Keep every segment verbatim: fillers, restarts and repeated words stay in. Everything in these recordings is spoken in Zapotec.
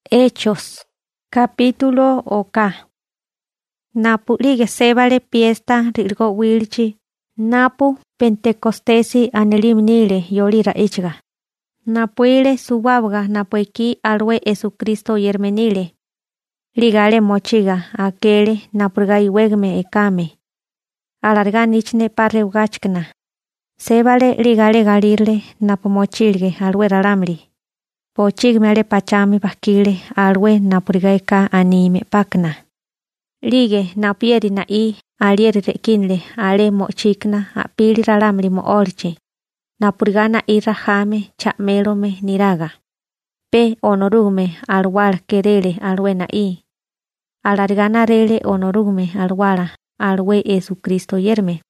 Hechos, capítulo oka. Napu lige sebale fiesta rilgo wilchi, napu pentecostesi anelimnile yolira ichga. Napuile subabga napueki alwe Jesucristo yermenile. Ligale mochiga aquele napurga iwegme ekame. Alarga nichne parreugachkna. Sebale ligale galirle napomochilge alwe raramli. Pochigmele pachami bakile alwe napurigaika anime pakna. Lige napieri na i alieri rekinle ale mochikna apili ralamli mo orche. Napurigana i rahame chamelome niraga. Pe onorume alwala kerele alwe na i. Alargana rele onorume alwala alwe Jesucristo yerme.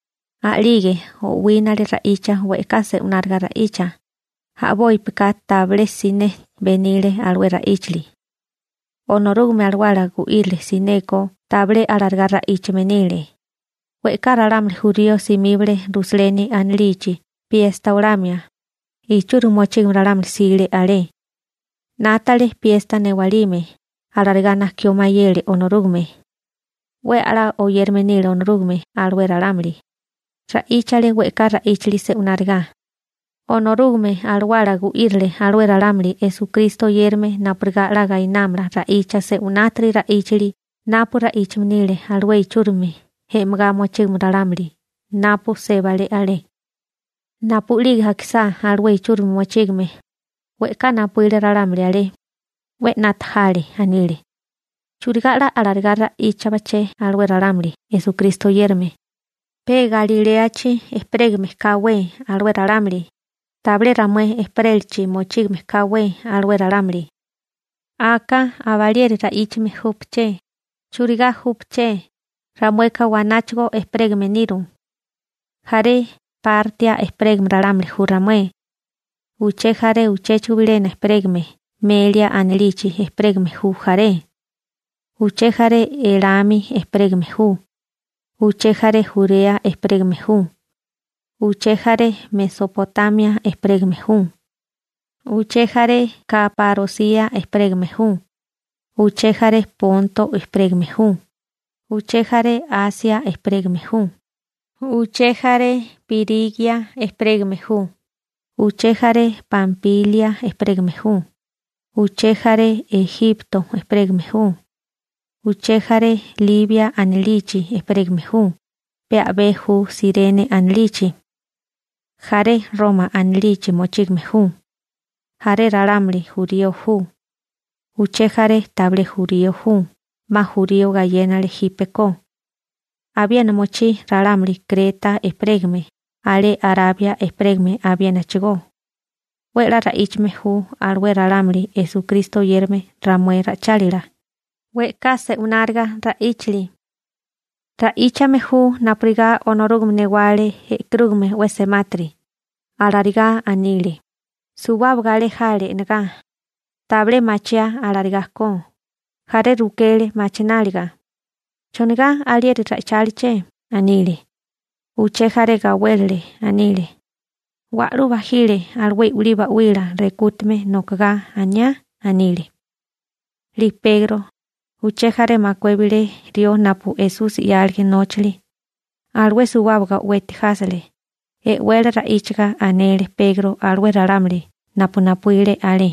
Alige o winale raicha wekase unarga raicha. Haboi pekat table sine benile alwera ichli. Onorume alwala guile sineko table alargarra ichmenile. Wekararam jurio simible rusleni anlichi fiesta uramia. Ichuru mochig raram sile ale. Natale fiesta newalime alargana kiomayele onorume. We ala oyermenile onorume alwera ramli. Ra ichale wekara ichli se unarga. Onorume alwala guirle alwera lamli Jesucristo yerme napurga laga inamla raicha se unatri raichli napura ichmnile alwe churme hemga mochimra lamli napu sebale ale napu liga kisa alwe churme mochigme we kana puile lamli ale we nathale anile churigala alargara ichabache alwera lamli Jesucristo yerme pe galileachi espregme kawe alwera lamli Table ramue esprelchi mochigme kawe alwera lamli. Aka avalieri raichme hupche. Churiga hupche. Ramue kawanachgo espregme niru. Jare partia espregme ralamli juramue. Uche jare uche chubilena espregme. Melia anelichi espregme hu jare. Uche jare elami espregme hu. Uche jare jurea espregme hu. Uchejare Mesopotamia espregmehu. Uchejare Caparocia espregmehu. Uchejare Ponto espregmehu. Uchejare Asia espregmehu. Uchejare Pirigia espregmehu. Uchejare Pampilia espregmehu. Uchejare Egipto espregmehu. Uchejare Libia anelichi espregmehu. Peabehu Sirene anelichi. Jare Roma anlichi mochigme hu. Jare raramli jurio hu. Uche jare table jurio hu. Ma jurio gallena le hipeko. Habían mochi raramli Creta espregme. Ale Arabia espregme habían chigo. Wera raichme hu alwe raramli Jesucristo yerme ramuera chalira. We kase unarga raichli. Raichame hu napriga onorugme newale he krugme wesematri. Alariga anile. Subabgale jale nga. Table machia alarigasco. Jare rukele machinaliga. Choniga alieri raichaliche anile. Uche jare gawele anile. Waru bajile alwe uliba uila recutme nokga anya anile. Li Pedro. Uche jare macuebile rio napu Jesus y alguien nochli. Alwe subabga weti hasle. E wele raichga anele Pedro alwe raramli. Napu napuile ale.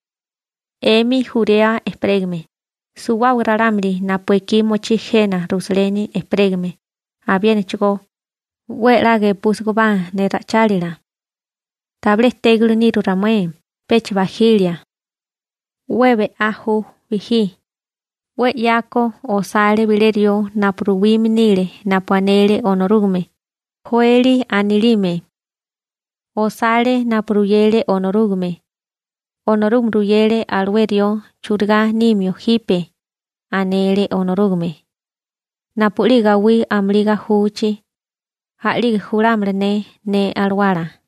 Emi jurea espregme. Subab raramli napueki mochigena rusleni espregme. Habien chigo. Wela ge pusgoba ne rachalila. Table teglu niru ramue. Pech bajilia. Webe ahu viji. We yako o sale bilerio napruwimnile napuanele onorugme. Joeli anilime. O sale napruyele onorugme. Onorumruyele alwerio churga nimio hipe. Anele onorugme. Napuliga wi amliga huchi. Haliga juramrene ne alwala.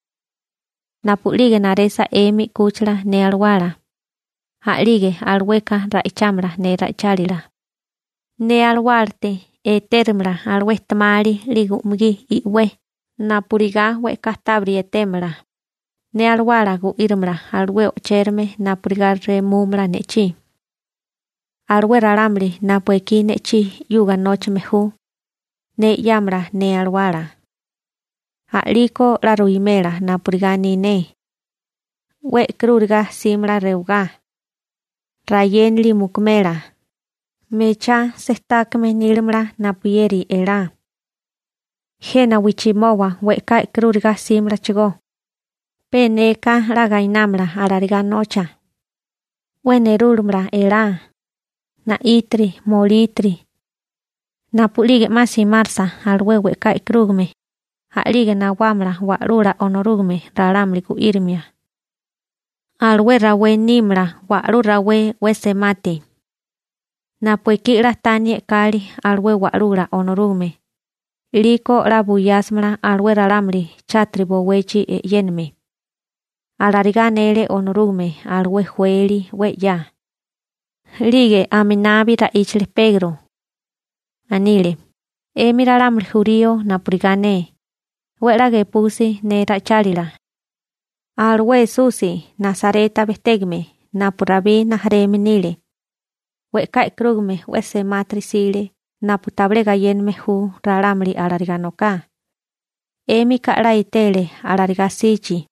Napuliga naresa emi kuchla ne alwala. Halige alweka raichamra ne raichalila. Ne alwarte e termra alwestmali ligumgi iwe. Napuriga weka tabri etemra. ne alwala gu irmra alwe ocherme napurigar remumra nechi. Alwe ralamri napueki nechi yuga noche mehu. Ne yamra ne alwala. Aliko la ruimera napurigani ne. We kruriga simra reuga. Rayenli mukmera. Mecha sestakme nilmra napuyeri era. Jena wichimowa weka kruriga simra chigo. Peneka ragainamra arariga nocha. Wenerulmra era. Na itri molitri. Napulige masi marsa alwe weka krugme. Alige na wamra warura onorugme raramri ku irmia. Alwe rawe nimra warura we wesemati. Napuekira tanie kali alwe warura onorugme. Liko rabuyasmra alwe raramri chatribo wechi e yenme. Alariganele onorugme alwe jueli we ya. Lige aminabi ra ichle Pedro. Anile. Emi raramri jurio napurigane. Werage pusi ne rachalila. Alwe susi Nazareta bestegme napurabi nahremi nile. Weka krugme wese matrisile naputablega yenme hu raramri alariganoka. Emi kara itele alarigasichi.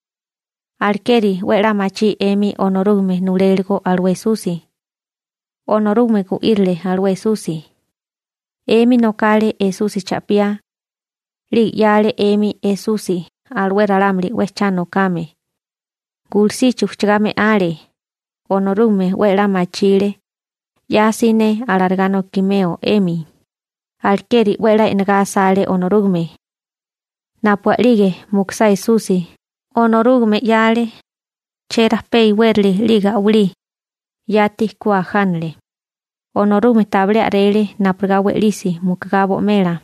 Alkeri wera machi emi onorugme nulelgo alwe susi. Onorugme ku irle alwe susi. Emi nokale e susi chapia. Li yale emi e susi alwe raramri wechano kame. Gulsi chuchgame ale. Onorugme wera machile. Yasine alargano kimeo emi. Alkeri wera enga sale onorugme. Napualige muksai susi. Onorugme yale. Cheras pei werli liga uli. Yati kuahanle. Onorugme table arele napurgawe lisi mukgabo mera.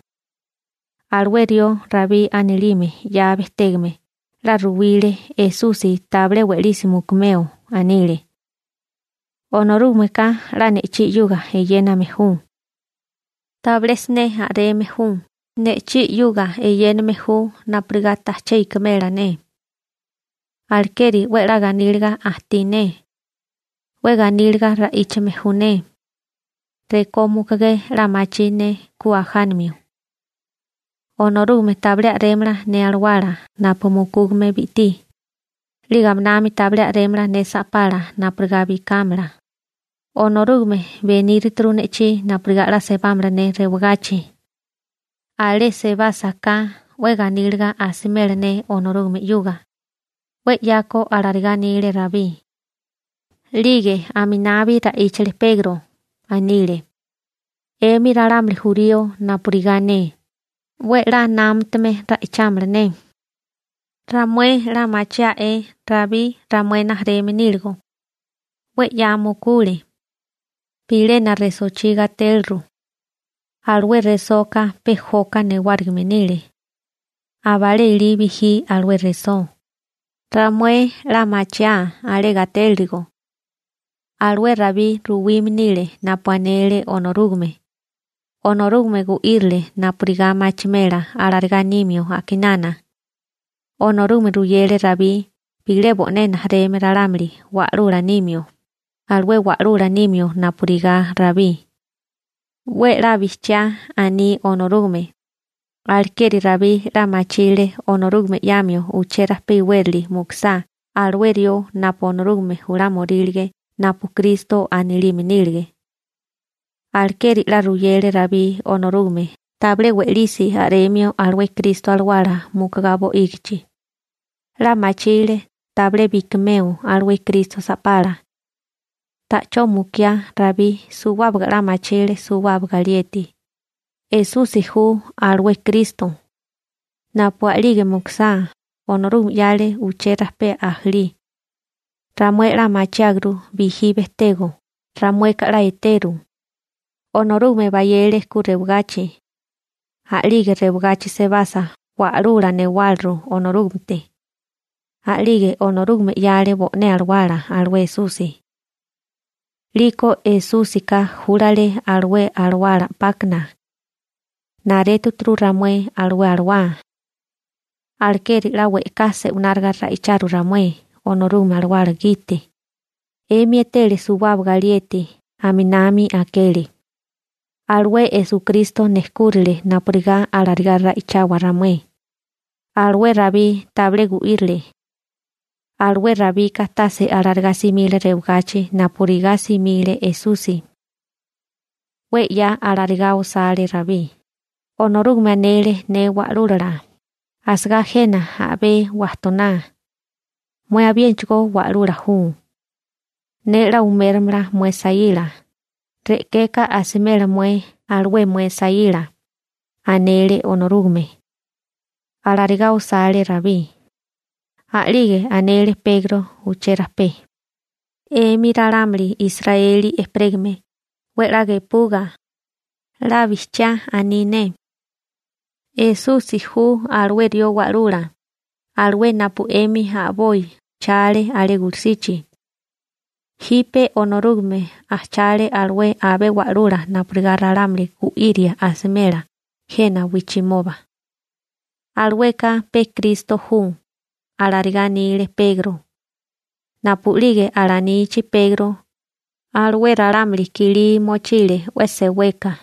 Alwerio rabi anilime ya bestegme. La ruwile e susi table welisi mukmeo anile. Onorugme ka la nechi yuga e yena mehu. Tablesne are mehu. Nechi yuga e yen mehu napurgata cheikmera ne. Alkeri wera ganilga ahtine. We ganilga ra iche mehune. Rekomukage la machine kuahanmio. Onorugme table remra ne alwara napumukugme biti. Ligamnami table remra ne sapara napurgabi kamra. Onorugme venir trunechi napurgara sebamra ne rewgachi. Ale seba saka we ganilga asimer ne onorugme yuga. We yako alariganile rabi. Lige aminabi ra ichle Pedro. Anile. Emi raramri jurio napurigane. We ra namtme ra ichamrene. Ramue ramachia e rabi ramue nahreme nilgo. We yamu kule. Pile na resochiga telru. Alwe resoka pejoka ne wargmenile. Abale ilibihi alwe reso. Ramue ramachia alega telrigo. Alwe rabi ruwimnile napuanele onorugme. Onorugme gu irle napuriga machimera alarganimio akinana. Onorugme ruyele rabi pile bone nahreme raramri warura nimio. Alwe warura nimio napuriga rabi. We rabicha ani onorugme. Alkeri rabi ramachile onorugme yamio ucheras piwerli muksa. Alwerio napo onorugme juramorilge. Napu Cristo aniliminilge. Alkeri la ruyele rabi onorugme. Table welisi aremio alwe Cristo alwara mukgabo igchi. La machile table bikmeo alwe Cristo sapara. Tacho mukia rabi suwabga la machile suwabga lieti. Esusi hu alwe Cristo. Napu alige muksa onorugme yale ucheras pe ahli. Ramue la machagru bihi bestego. Ramue kara eteru. Onorugme bayele ku reugachi. Alige reugachi se basa. Warura ne walru onorugmte. Alige onorugme yale bone alwara alwe susi. Liko e susika jurale alwe alwara pakna. Naretu tru ramue alwe alwa. Alkeri la weka se unarga raicharu ramue onorume alwala gite. Emi etele subab galiete aminami akeli. Alwe Jesucristo neskurile napriga alarga raichawa ramue. Alwe rabi tablegu irle. Alwe rabi katase alarga simile reugache napuriga simile Esusi. We ya alarga osale rabi. Onorume anele ne walurara. Asga jena abe wastona. Mue abienchgo walura hu. Nera umermra mue saila. Rekeka asimela mue alwe mue saila. Anele onorume. Alarga osale rabi. Alige anele Pedro ucherape. E miraramli Israeli espregme. Werage puga. La vischa anine. Esusi hu alwe dio warura. Alwe napu emi haboy. Chale ale gulsichi. Hipe onorugme achale alwe abe warura naprigarramli ku iria asimela. Jena wichimoba. Alweka pe Cristo hu. Alarganile Pedro. Napulige alanichi Pedro. Alwe raramli kili mochile wese weka.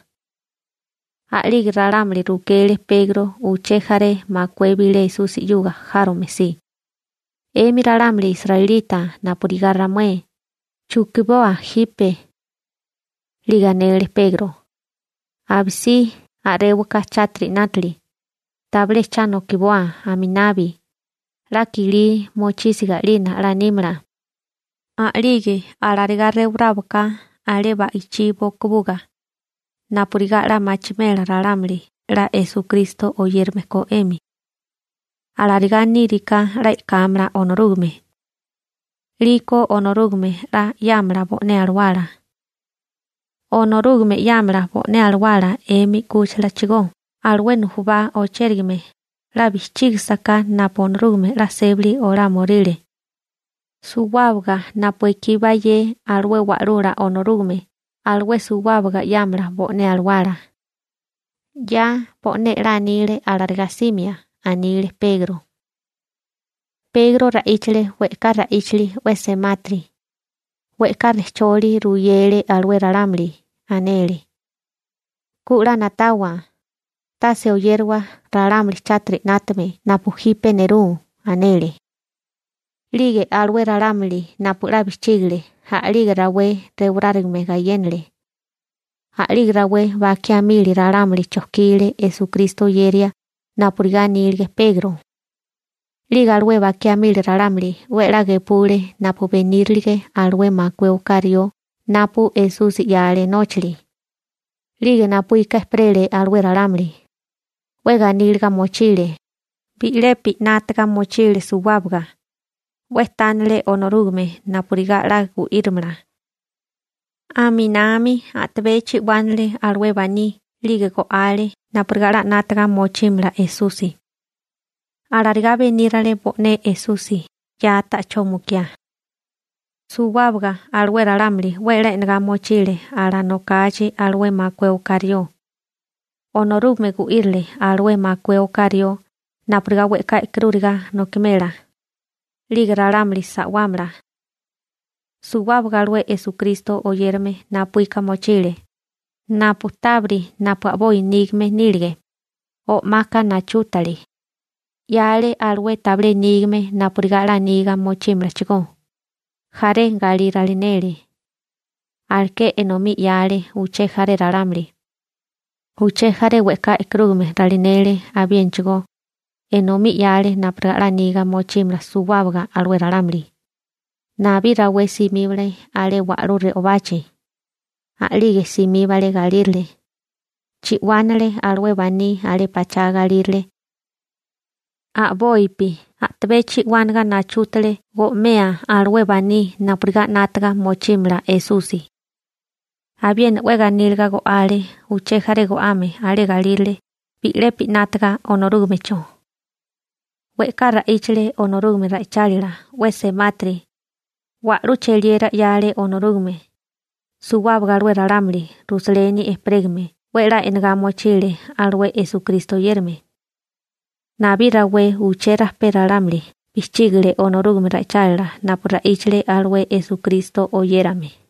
Alig raramli rukele Pedro uchejare makwebile susi yuga jaro mesi. Emi raramli israelita napurigarramue. Chukiboa hipe. Liganele Pedro. Absi arewuka chatri natli. Table chano kiboa aminabi. La kili mochisiga lina la nimra. Alige alargarre urabuka aleba ichibo kubuga. Napuriga la machimela raramli la Jesucristo oyermeko emi. Alarga nirika la ikamra onorume. Liko onorume la yamra bone alwala. Onorume yamra bone alwala emi kuchla chigo. Alwenu huba ochergime. La bichigsaka naponrume la sebli ora morile. Suwabga napuekibaye alwe warura onorume. Alwe suwabga yamra bone alwala. Ya bone la nile alargasimia anile Pedro. Pedro raichle weka raichli wese matri. Weka recholi ruyele alwe raramli anele. Kura natawa. Tase oyerwa raramli chatri natme napujipe neru anele. Lige alwe raramli napura bichigle ha lige rawe reurarigme gayenle. Ha lige rawe vakiamili raramli chokile Jesucristo yeria napuriganilge Pedro. Liga alwe vakiamili raramli werage pure napu venirlige alwe makwe ukario napu Jesús yale nochli. Lige napu ika esprele alwe raramli. Wega nilga mochile. Bilepi natga mochile suwabga. Westanle onorume napuriga lagu irmra. Aminami atbechi wanle alwe bani lige go ale napuriga natga mochimra Esusi. Alarga venirale bone Esusi ya ta chomukia. Suwabga alwe raramli wele nga mochile ala no kachi alwe makwe ukario. Onorume gu irle alwe makwe ukario napuriga weka ikruriga no kimela. Ligra ramli sawamra. Suwabga alwe Jesucristo oyerme napuika mochile. Napu tabri napu aboy nigme nilge. O maka nachutali. Yale alwe table nigme napuriga la niga mochimra chigo. Jare gali ralinele. Alke enomi yale uche jare raramli. Uche jare weka ikrume ralinele abienchigo. Enomi yale napuriga la niga mochimra suwabga alwe raramli. Nabi rawe simible ale warure obache. Alige simibale galirle. Chiwanale alwe bani ale pacha galirle. A boipi, a tbechi wanga na chutele go mea alwe bani napuriga natga mochimra Esusi. Abien wega nilga go ale, uche jare go ame ale galirle, bilepi natga onorume cho. Weka raichle onorume raichalira, wese matri. Waruche liera yale onorume. Suwabga alwe raramli, rusleni espregme, wera enga mochile alwe Jesucristo yerme. Nabirawe uchera peralamli. Pichigre onorugmra chala napura ichle alwe Jesucristo oyérame.